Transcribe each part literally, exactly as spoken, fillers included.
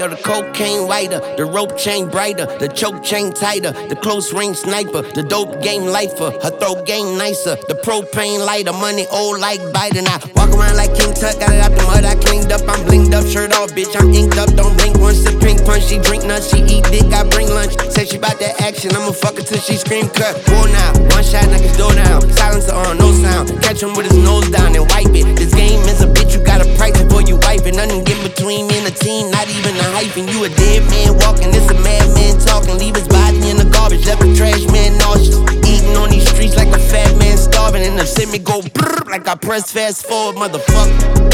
Ayo, the cocaine whiter, the rope chain brighter, the choke chain tighter, the close range sniper, the dope game lifer, her throat game nicer, the propane lighter, money old like Biden. I walk around like King Tut, got it out the mud, I cleaned up, I'm blinged up, shirt off, bitch, I'm inked up, don't blink once, sip pink punch, she drink nuts, she eat dick, I bring lunch, say she bout that action, I'ma fuck her till she scream cut. War now, one shot, knock his door down, silencer on, no sound, catch him with his nose down and wipe it. This game is a bitch, you gotta price before you wipe it. Nothing get between me and the team, not even a hyphen. You a dead man walking, this a madman talking. Leave his body in the garbage, left a trash man nauseous. Eating on these streets like a fat man starving. And the semi go brrr like I press fast forward, motherfucker.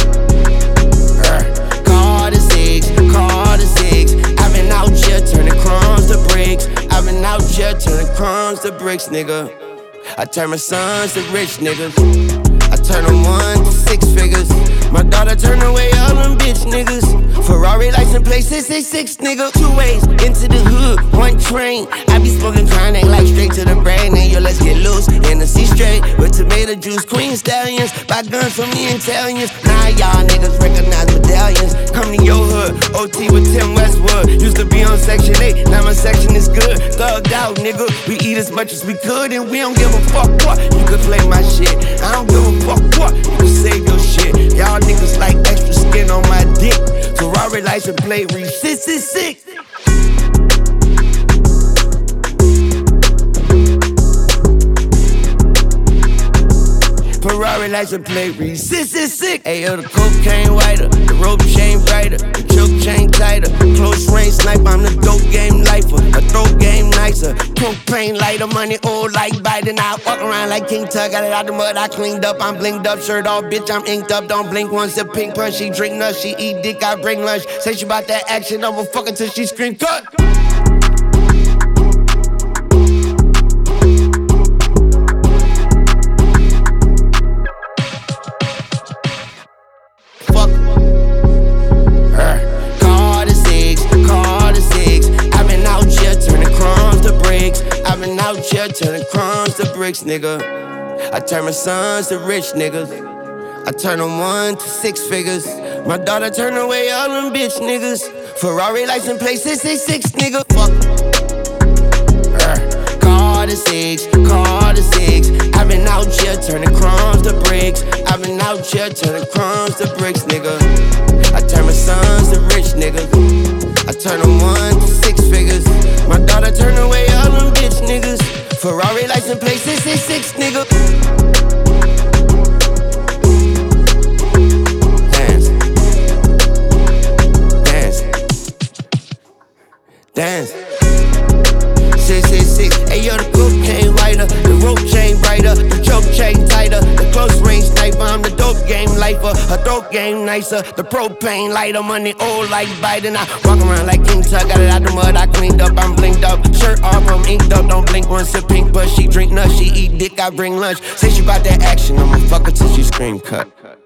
Uh, Call the six, call the six. I've been out here turning crumbs to bricks. I've been out here turning crumbs to bricks, nigga. I turn my sons to rich niggas. I turn them one to six figures. My daughter turn away all them bitch niggas. Ferrari license plate six six six, nigga. Two ways into the hood, one train. I be smoking chronic like straight to the brain. And yo, let's get loose in the sea straight with tomato juice. Queen stallions, buy guns from the Italians. Nah, y'all niggas recognize medallions. Come to your hood, O T with Tim Westwood. Used to be on section eight, now my section is good. Thugged out, nigga. We eat as much as we could and we don't give a fuck what. You could play my shit, I don't give a fuck what. You can save your shit. Y'all niggas like extra skin on my dick. Ferrari license plate read six six six. Ferrari license plate read six six six. Ayo, the cocaine whiter, the rope chain brighter, the choke chain tighter, close range sniper, I'm the dope game lifer, a throat game nicer, propane lighter, money old like Biden. I walk around like King Tut, got it out the mud, I cleaned up, I'm blinged up, shirt off, bitch, I'm inked up, don't blink once, sip pink punch, she drink nuts, she eat dick, I bring lunch, say she bout that action, I'ma fuck her till she scream cut. Out here turning crumbs to bricks, nigga. I turn my sons to rich niggas. I turn them one to six figures. My daughter turn away all them bitch niggas. Ferrari license plate six six six, nigga. Fuck. Uh, call the six, call the six. I've been out here turning crumbs to bricks. I've been out here turning crumbs to bricks, nigga. I turn my sons to rich niggas. I turn them one to six figures. My daughter turn away all them bitch niggas. Ferrari license plate six six six, nigga. Dance. Dance. Dance. six six six. Ayo, the cocaine whiter, the rope chain brighter, the choke chain tighter, the close range sniper, I'm the dope game lifer, her throat game nicer, the propane lighter, money old like Biden. I walk around like King Tut, got it out the mud, I cleaned up, I'm blinked up, shirt off, I'm inked up, don't blink once, sip pink, but she drink nuts, she eat dick, I bring lunch, say she bout that action, I'ma fuck her till she scream cut.